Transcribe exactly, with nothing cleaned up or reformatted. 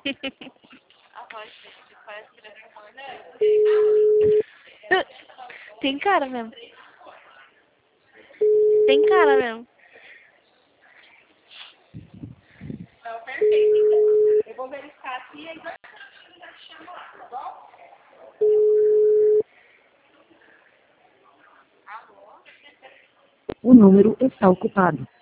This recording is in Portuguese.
A voz dele parece que ele é humano. Tem cara mesmo. Tem cara mesmo. Não, perfeito, então. Eu vou verificar aqui e aí eu chamo lá, tá bom? O número está ocupado.